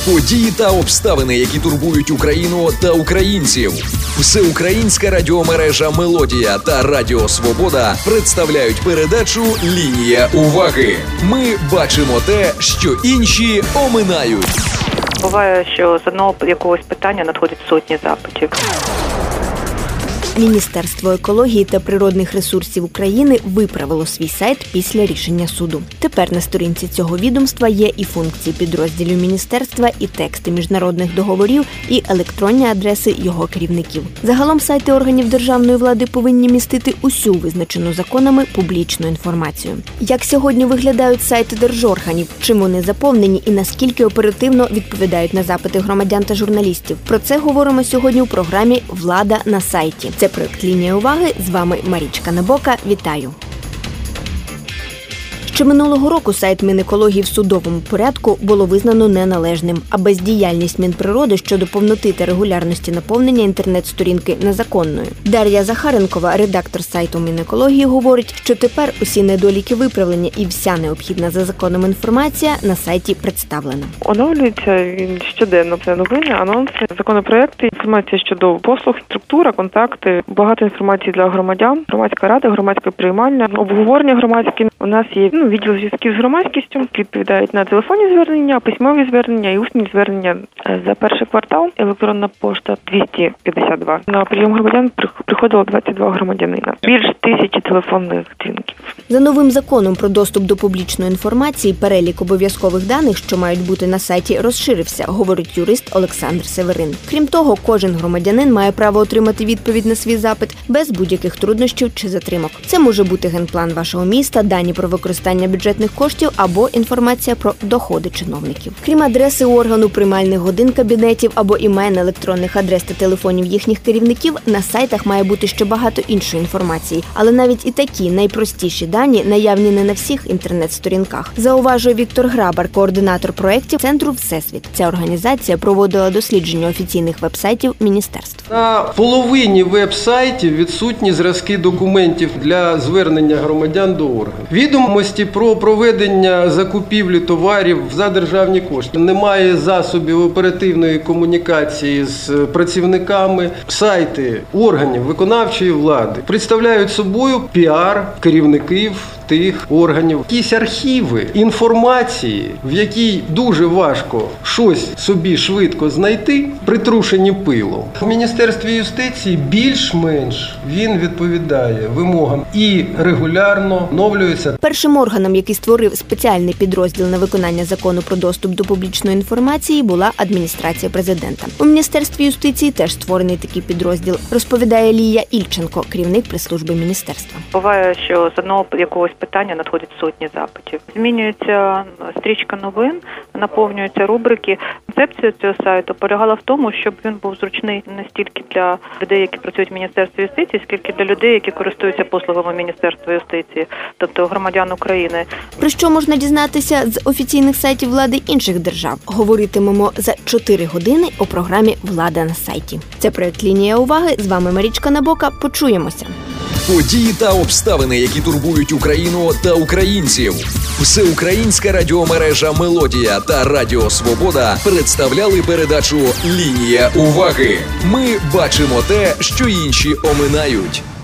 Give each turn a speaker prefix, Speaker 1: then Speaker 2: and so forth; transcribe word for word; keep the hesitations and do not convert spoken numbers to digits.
Speaker 1: Події та обставини, які турбують Україну та українців. Всеукраїнська радіомережа «Мелодія» та Радіо Свобода представляють передачу «Лінія уваги». Ми бачимо те, що інші оминають.
Speaker 2: Буває, що з одного якогось питання надходять сотні запитів.
Speaker 3: Міністерство екології та природних ресурсів України виправило свій сайт після рішення суду. Тепер на сторінці цього відомства є і функції підрозділів міністерства, і тексти міжнародних договорів, і електронні адреси його керівників. Загалом сайти органів державної влади повинні містити усю визначену законами публічну інформацію. Як сьогодні виглядають сайти держорганів, чим вони заповнені і наскільки оперативно відповідають на запити громадян та журналістів. Про це говоримо сьогодні у програмі «Влада на сайті». Це проект «Лінія уваги». З вами Марічка Набока. Вітаю! Ще минулого року сайт Мінекології в судовому порядку було визнано неналежним, а бездіяльність Мінприроди щодо повноти та регулярності наповнення інтернет-сторінки незаконною. Дар'я Захаренкова, редактор сайту Мінекології, говорить, що тепер усі недоліки виправлені і вся необхідна за законом інформація на сайті представлена.
Speaker 2: Оновлюється він щоденно. Це новини, анонси, законопроекти, інформація щодо послуг, структура, контакти, багато інформації для громадян, громадська рада, громадське приймальня, обговорення громадські. У нас є ну, відділ зв'язків з громадськістю, які відповідають на телефонні звернення, письмові звернення і усні звернення. За перший квартал електронна пошта двісті п'ятдесят два. На прийом громадян приходило двадцять два громадянина. Більш тисячі телефонних дзвінків.
Speaker 3: За новим законом про доступ до публічної інформації перелік обов'язкових даних, що мають бути на сайті, розширився, говорить юрист Олександр Северин. Крім того, кожен громадянин має право отримати відповідь на свій запит без будь-яких труднощів чи затримок. Це може бути генплан вашого міста, дані про використання бюджетних коштів або інформація про доходи чиновників. Крім адреси органу, приймальних годин кабінетів або імен, електронних адрес та телефонів їхніх керівників, на сайтах має бути ще багато іншої інформації. Але навіть і такі найпростіші дані наявні не на всіх інтернет-сторінках. Зауважує Віктор Грабар, координатор проєктів Центру «Всесвіт». Ця організація проводила дослідження офіційних веб-сайтів міністерств.
Speaker 4: На половині веб-сайтів відсутні зразки документів для звернення громадян до органів. Відомості про проведення закупівлі товарів за державні кошти. Немає засобів оперативної комунікації з працівниками. Сайти органів виконавчої влади представляють собою піар керівників тих органів. Якісь архіви інформації, в якій дуже важко щось собі швидко знайти, притрушені пилом. В Міністерстві юстиції більш-менш він відповідає вимогам і регулярно оновлюється.
Speaker 3: Першим органом, який створив спеціальний підрозділ на виконання закону про доступ до публічної інформації, була адміністрація президента. У Міністерстві юстиції теж створений такий підрозділ, розповідає Лія Ільченко, керівник прес-служби міністерства.
Speaker 2: Буває, що з одного якогось питання надходять сотні запитів. Змінюється стрічка новин, наповнюються рубрики. Концепція цього сайту полягала в тому, щоб він був зручний не стільки для людей, які працюють в Міністерстві юстиції, скільки для людей, які користуються послугами Міністерства юстиції, тобто громадян України.
Speaker 3: Про що можна дізнатися з офіційних сайтів влади інших держав? Говоритимемо за чотири години у програмі «Влада на сайті». Це проект «Лінія уваги». З вами Марічка Набока. Почуємося.
Speaker 1: Події та обставини, які турбують Україну та українців. Всеукраїнська радіомережа «Мелодія» та Радіо Свобода представляли передачу «Лінія уваги». Ми бачимо те, що інші оминають.